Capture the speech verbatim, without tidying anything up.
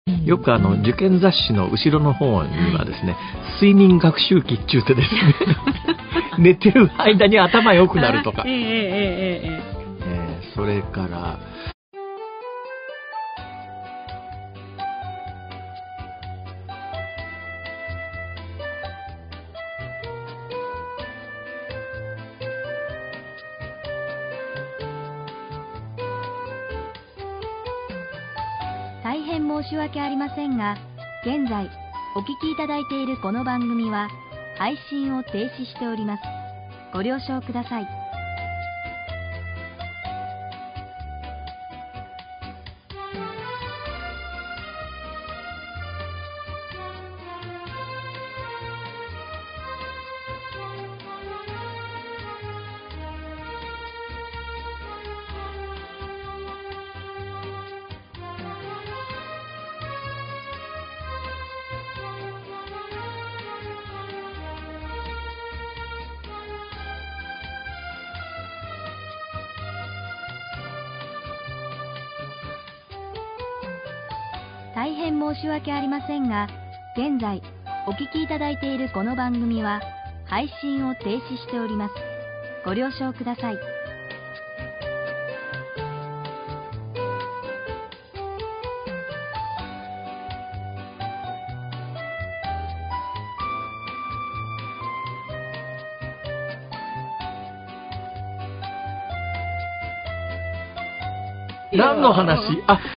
よくあの受験雑誌の後ろの方にはですね、睡眠学習期って言ってですね寝てる間に頭良くなるとか、 えええええええーそれから大変申し訳ありませんが、現在お聞きいただいているこの番組は配信を停止しております。ご了承ください。大変申し訳ありませんが、現在お聞きいただいているこの番組は配信を停止しております。ご了承ください。 何の話？あ